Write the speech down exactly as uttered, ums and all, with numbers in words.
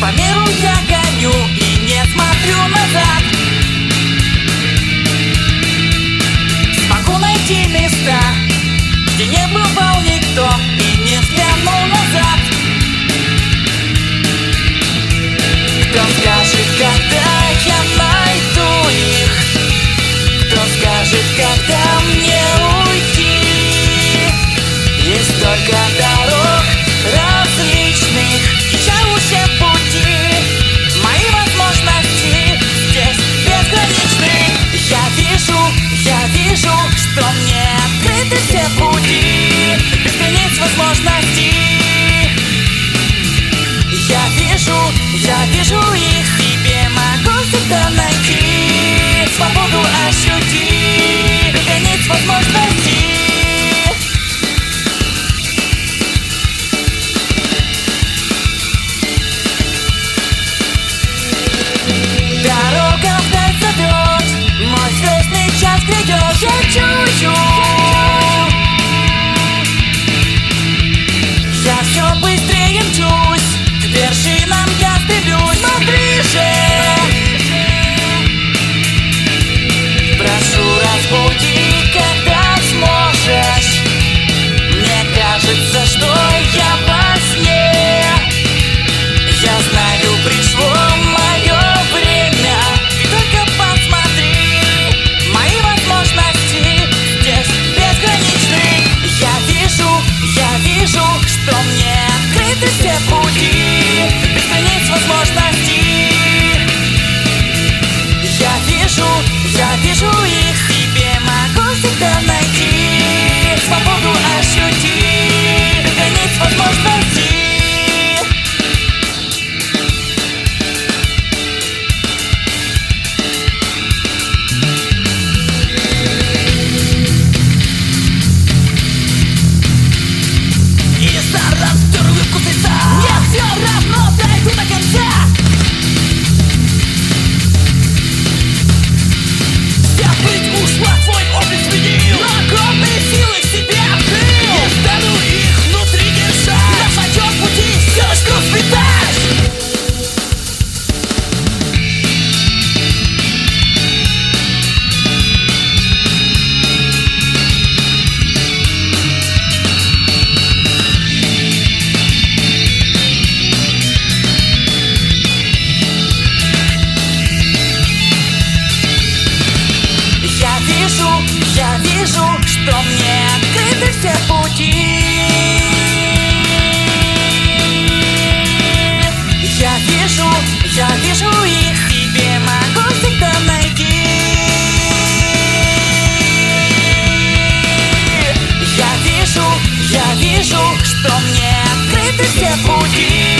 По миру я гоню и не смотрю назад. Смогу найти места, где не бывал никто и не взглянул назад. Кто скажет, когда я найду их? Кто скажет, когда мне уйти? Есть только дорог различных, ищу все пути. Мои возможности здесь безграничны. Я вижу, я вижу, что мне открыты все пути, без границ возможностей. Я вижу, я вижу их, себе могу всегда найти. Свободу ощути, без границ возможностей. Дорога вдаль зовет, мой звездный час грядет. Я чую, я все быстрее мчусь, к вершинам я стремлюсь. Смотри же, прошу, разбуди, когда сможешь. Мне кажется, что я во сне. Я знаю, пришло мое время. Ты только посмотри, мои возможности здесь безграничны. Я вижу, я вижу, что мне открыты все пути, без границ возможностей. Я вижу, я вижу их, себе могу всегда найти. Свободу ощути, без границ возможностей. И старом вторую вкусится. Мне все равно, дойду до конца. Вся пыль ушла, твой облик сменил. Огромные силы в себе открыл. Не стану их внутри держать. На своем пути селочку сплетать. Я вижу, я вижу, что мне открыты все пути. Я вижу, я вижу их, себе могу всегда найти. Я вижу, я вижу, что мне открыты все пути.